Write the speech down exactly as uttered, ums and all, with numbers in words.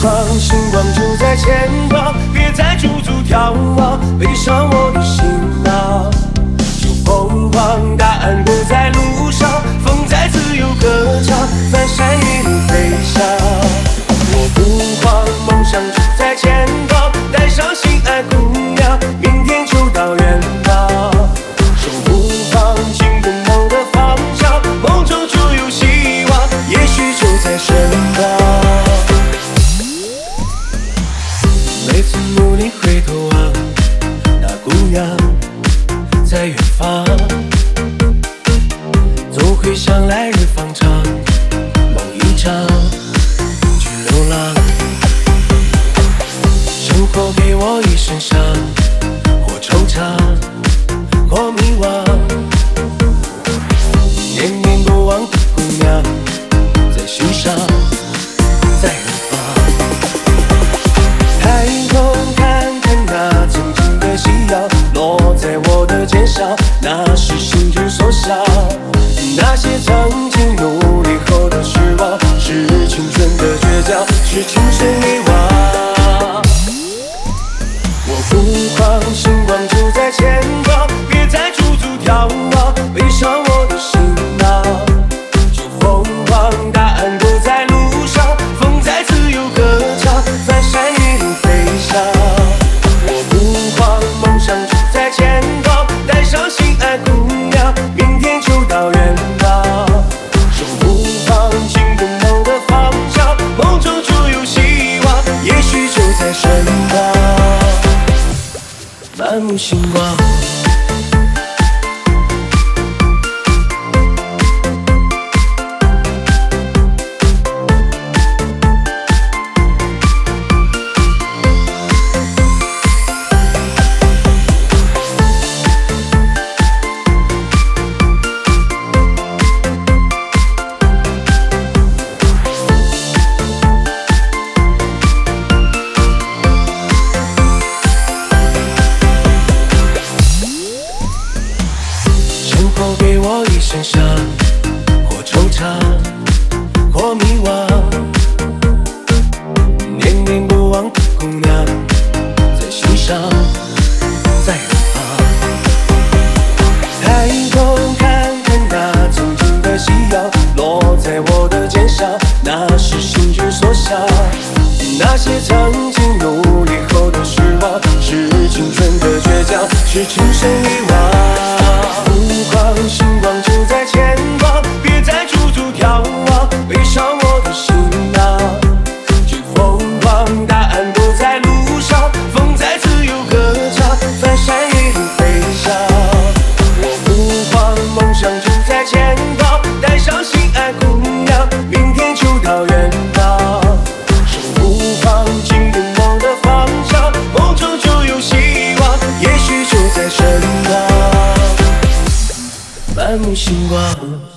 方，星光就在前方，别再驻足眺望，背上我的行囊。就疯狂，答案不在路上，风在自由歌唱，翻山越岭飞翔。我不慌，梦想就在前方，带上心爱姑娘，明天就到远方。手不放，心不梦的方向，梦中就有希望，也许就在身旁。每次努力回头望，那姑娘在远方，总会想来日方长，梦一场去流浪。生活给我一身伤，或惆怅，或迷惘。念念不忘的姑娘，在心上，在远方。抬头看看那曾经的夕阳，落在我的肩上，那是心之所向。那些曾经努力后的失望，是青春的倔强，是青春遗忘。我不慌，星光就在前方，别再驻足眺望，背上我的行囊。就疯狂，答案不在路上，风在自由歌唱，翻山越岭飞翔。我不慌，梦想就在前方，带上心爱姑娘，明天就到远方。手不放，心不梦的方向，梦中就有希望，也许就在身旁。满目星光。给我一身伤，或惆怅，或迷惘。念念不忘的姑娘，在心上，在远方。抬头看看那曾经的夕阳，落在我的肩上，那是心之所向。那些曾经努力后的失望，是青春的倔强，是情深遗忘。星光就在前方，别再驻足眺望，背上我的行囊。就疯狂，答案不在路上，风在自由歌唱，翻山越岭飞翔。我不慌，梦想就在前方，带上心爱姑娘，明天就到远方。手不放，心不梦的方向，梦中就有希望，也许就在身旁。满目星光。